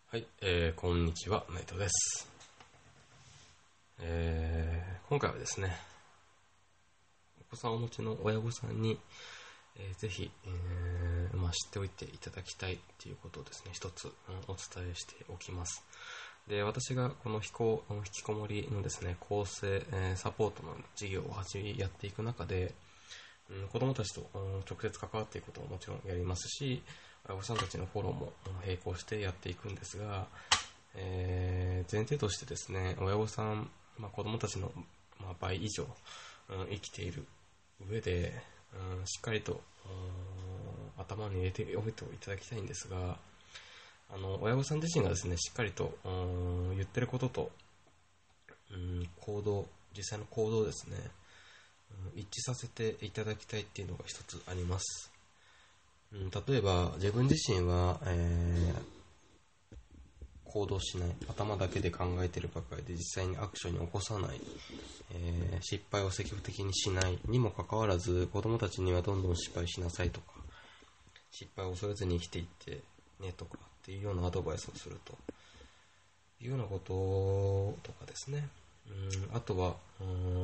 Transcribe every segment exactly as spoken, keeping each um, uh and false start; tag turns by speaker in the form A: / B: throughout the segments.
A: はい、えー、こんにちは、内藤です。えー、今回はですね、お子さんをお持ちの親御さんに、えー、ぜひ、えーまあ、知っておいていただきたいということをですね、一つ、うん、お伝えしておきます。で、私がこの引こ引きこもりのですね、構成、えー、サポートの事業を始めやっていく中で、うん、子どもたちと、うん、直接関わっていくことももちろんやりますし、親御さんたちのフォローも並行してやっていくんですが、えー前提としてですね、親御さん、まあ、子供たちの、まあ、倍以上、うん、生きている上で、うん、しっかりと、うん、頭に入れておいていただきたいんですが、あの親御さん自身がですね、しっかりと、うん、言ってることと、うん、行動、実際の行動ですね、うん、一致させていただきたいっていうのが一つあります。うん、例えば自分自身は、えー行動しない、頭だけで考えているばかりで実際にアクションに起こさない、えー失敗を積極的にしないにもかかわらず、子供たちにはどんどん失敗しなさいとか、失敗を恐れずに生きていってねとかっていうようなアドバイスをするというようなこととかですね。うん、あとは、うん、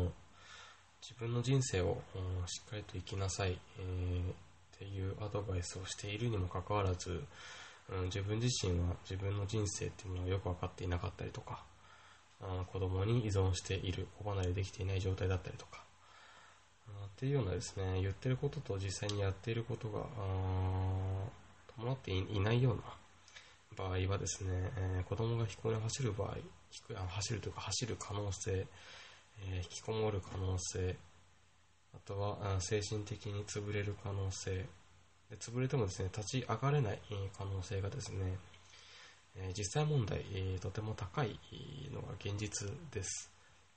A: 自分の人生を、うん、しっかりと生きなさい、えーっていうアドバイスをしているにもかかわらず、うん、自分自身は自分の人生っていうものをよく分かっていなかったりとか、うん、子供に依存している、子離れできていない状態だったりとか、うん、っていうようなですね、言ってることと実際にやっていることが、うん、伴っていないような場合はですね、えー子供が飛行に走る場合、走るというか走る可能性、えー引きこもる可能性、あとは精神的に潰れる可能性で、潰れてもですね、立ち上がれない可能性がですね、えー実際問題、えーとても高いのが現実です。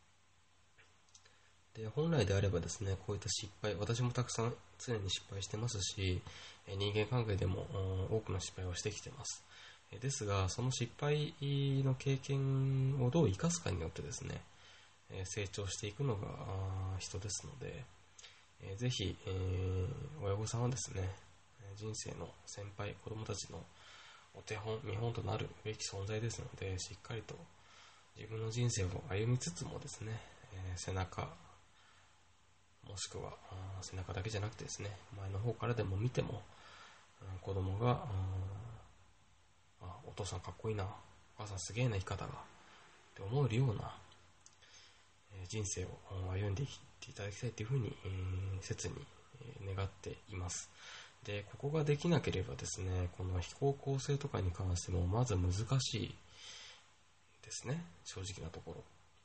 A: で、本来であればですね、こういった失敗、私もたくさん常に失敗してますし、えー人間関係でもうん多くの失敗をしてきてます。えーですが、その失敗の経験をどう生かすかによってですね、えー成長していくのがあー人ですので、えーぜひ、えー親御さんはですね、えー人生の先輩、子供たちのお手本、見本となるべき存在ですので、しっかりと自分の人生を歩みつつもですね、えー背中、もしくはあー背中だけじゃなくてですね、前の方からでも見ても、うん子供が、あーあお父さんかっこいいな、お母さんすげえな生き方が、って思えるような、えー人生をうん歩んでいっていただきたいというふうに、えー切にえー願っています。で、ここができなければですね、この非行構成とかに関してもまず難しいですね、正直なところ。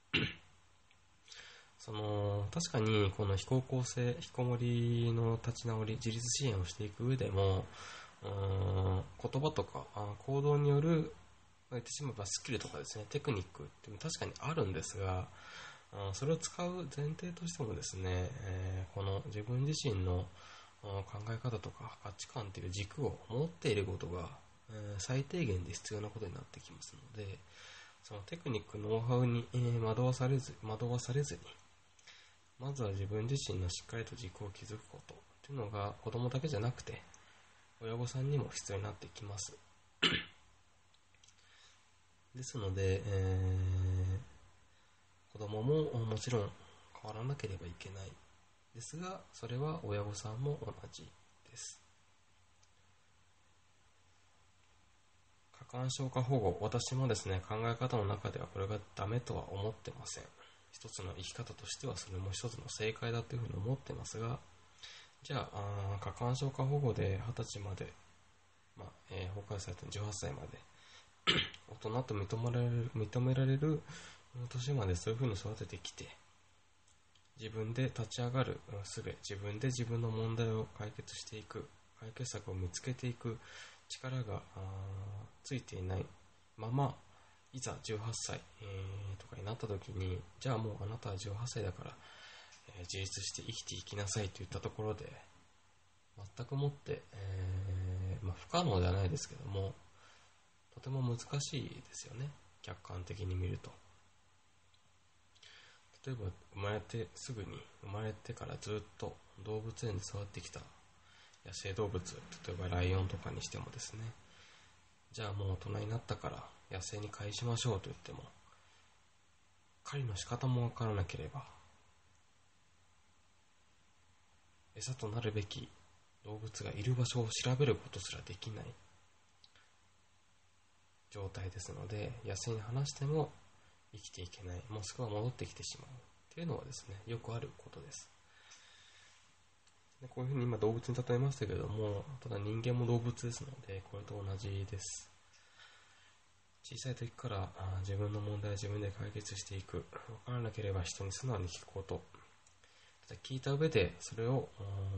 A: その確かにこの非行構成、引きこもりの立ち直り、自立支援をしていく上でも、うーん言葉とかあ行動による、言ってしまえばスキルとかですね、テクニックっていうのは確かにあるんですが、あそれを使う前提としてもですね、えーこの自分自身のあ考え方とか価値観という軸を持っていることが、えー最低限で必要なことになってきますので、そのテクニック、ノウハウに、えー惑わされず、惑わされずに、まずは自分自身のしっかりと軸を築くことっていうのが子供だけじゃなくて親御さんにも必要になってきます。ですので、えー子供ももちろん変わらなければいけないですが、それは親御さんも同じです。過干渉化保護、私もですね、考え方の中ではこれがダメとは思ってません。一つの生き方としてはそれも一つの正解だというふうに思ってますが、じゃあ、あ過干渉化保護ではたちまで、まあえー、法改正されたじゅうはっさいまで大人と認められる認められる年までそういうふうに育ててきて、自分で立ち上がる術、自分で自分の問題を解決していく、解決策を見つけていく力がついていないまま、いざじゅうはっさい、えーとかになった時に、じゃあもうあなたはじゅうはっさいだから、えー自立して生きていきなさいといったところで、全くもって、えーまあ、不可能ではないですけども、とても難しいですよね、客観的に見ると。例えば生まれてすぐに、生まれてからずっと動物園で育ってきた野生動物、例えばライオンとかにしてもですね、 じゃあもう大人になったから野生に返しましょうと言っても、狩りの仕方もわからなければ、餌となるべき動物がいる場所を調べることすらできない状態ですので、野生に放しても生きていけない、もしくは戻ってきてしまうっていうのはですね、よくあることです。でこういうふうに今動物に例えましたけれども、ただ人間も動物ですので、これと同じです。小さい時からあ自分の問題は自分で解決していく、分からなければ人に素直に聞くこと、ただ聞いた上でそれを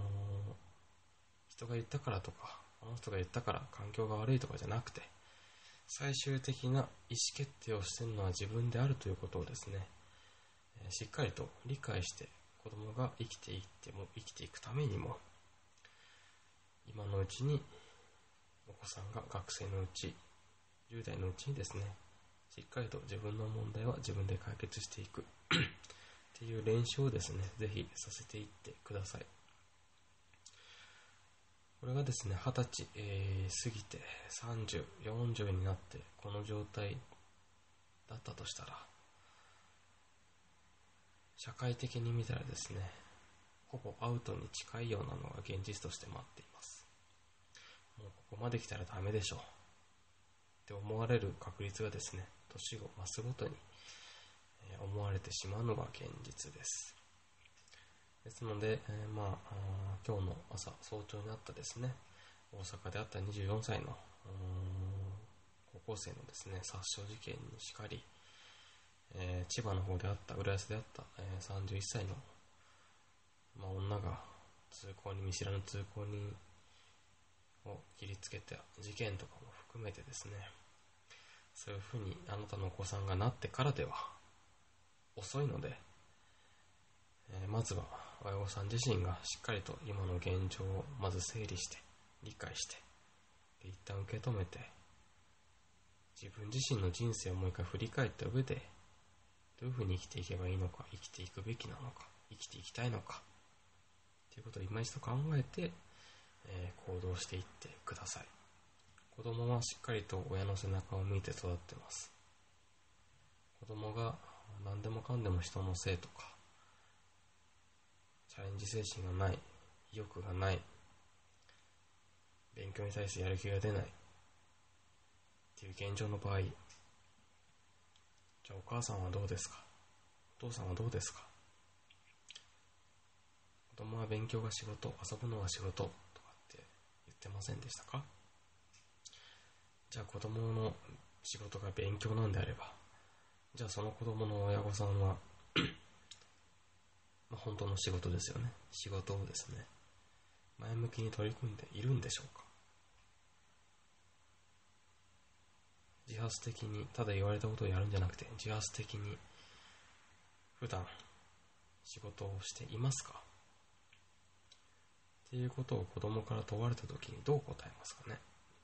A: 人が言ったからとか、あの人が言ったから環境が悪いとかじゃなくて、最終的な意思決定をしているのは自分であるということをですね、しっかりと理解して、子供が生きていっても生きていくためにも、今のうちにお子さんが学生のうち、じゅう代のうちにですね、しっかりと自分の問題は自分で解決していくっていう練習をですね、ぜひさせていってください。これがですね、はたち、えー、過ぎてさんじゅう、よんじゅうになってこの状態だったとしたら、社会的に見たらですね、ほぼアウトに近いようなのが現実として待っています。もうここまで来たらダメでしょうって思われる確率がですね、年を増すごとに思われてしまうのが現実です。ですので、えー、まあ、あ今日の朝早朝にあったですね、大阪であったにじゅうよんさいの高校生のですね、殺傷事件にしかり、えー、千葉の方であった浦安であった、えー、さんじゅういっさいの、まあ、女が通行人見知らぬ通行人を切りつけた事件とかも含めてですね、そういうふうにあなたのお子さんがなってからでは遅いので、えー、まずは親御さん自身がしっかりと今の現状をまず整理して理解して一旦受け止めて、自分自身の人生をもう一回振り返った上で、どういうふうに生きていけばいいのか、生きていくべきなのか、生きていきたいのかということを今一度考えて、えー、行動していってください。子供はしっかりと親の背中を見て育ってます。子供が何でもかんでも人のせいとか、チャレンジ精神がない、意欲がない、勉強に対してやる気が出ないっていう現状の場合、じゃあお母さんはどうですか、お父さんはどうですか。子供は勉強が仕事、遊ぶのが仕事とかって言ってませんでしたか。じゃあ子供の仕事が勉強なんであれば、じゃあその子供の親御さんはまあ本当の仕事ですよね。仕事をですね、前向きに取り組んでいるんでしょうか。自発的にただ言われたことをやるんじゃなくて、自発的に普段仕事をしていますかっていうことを子供から問われたときにどう答えますかね。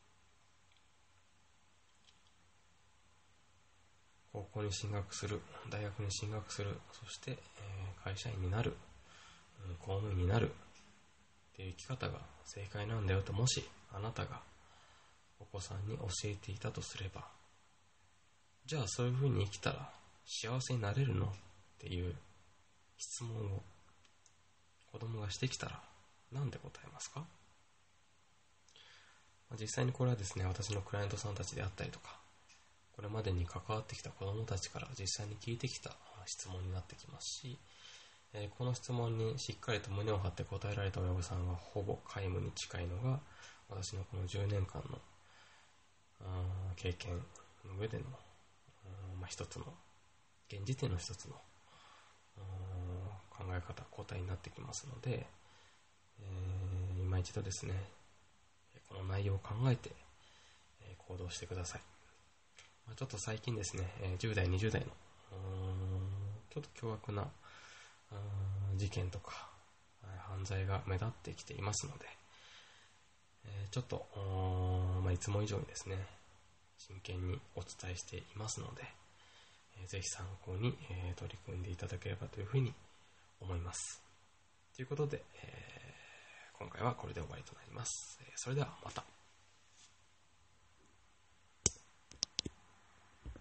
A: 高校に進学する、大学に進学する、そして、えー、会社員になる、うん、公務員になるっていう生き方が正解なんだよと、もしあなたがお子さんに教えていたとすれば、じゃあそういうふうに生きたら幸せになれるのっていう質問を子供がしてきたら何で答えますか。実際にこれはですね、私のクライアントさんたちであったりとか、これまでに関わってきた子供たちから実際に聞いてきた質問になってきますし、えー、この質問にしっかりと胸を張って答えられた親御さんはほぼ皆無に近いのが、私のこのじゅうねんかんの経験の上での、まあ、一つの現時点の一つの考え方、答えになってきますので、えー、今一度ですね、この内容を考えて行動してください。ちょっと最近ですね、じゅう代、にじゅう代のちょっと凶悪な事件とか犯罪が目立ってきていますので、ちょっと、まあ、いつも以上にですね、真剣にお伝えしていますので、ぜひ参考に取り組んでいただければというふうに思います。ということで、今回はこれで終わりとなります。それではまた。